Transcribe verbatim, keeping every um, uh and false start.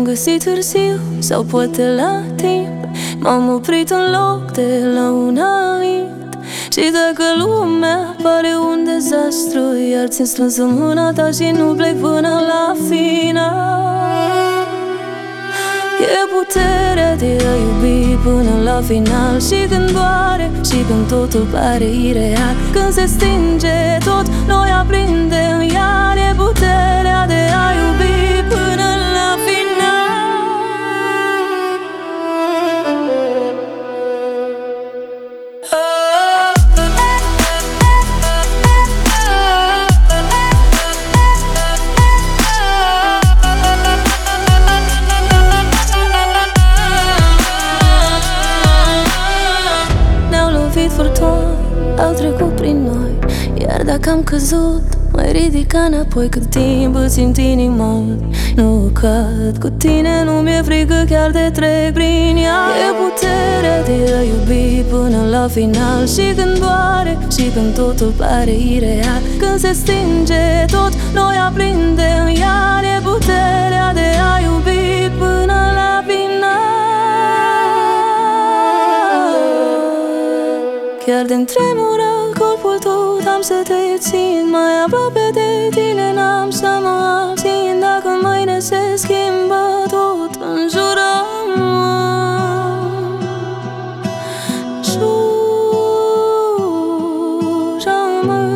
găsit târziu sau poate la timp. M-am oprit în loc de la un înainte. Și dacă lumea pare un dezastru, iar țin strâns în mâna ta și nu plec până la final. E puterea de a iubi până la final. Și când doare și când totul pare ireal, când se stinge tot, noi aprindem iar. E puterea de a iubi până la final. Au trecut prin noi, iar dacă am căzut, mai ridic înapoi. Cât timp îți simt inima, nu cad. Cu tine nu mi-e frică, chiar de trec prin ea. E puterea de a iubi până la final. Și când doare și când totul pare ireal, când se stinge tot, noi aprindem iar. E puterea de a iubi până la final. Chiar de-mi tremură corpul tot, am să te țin mai aproape de tine, n-am să mă abțin. Dacă mâine se schimbă tot, înjură-mă, jură-mă.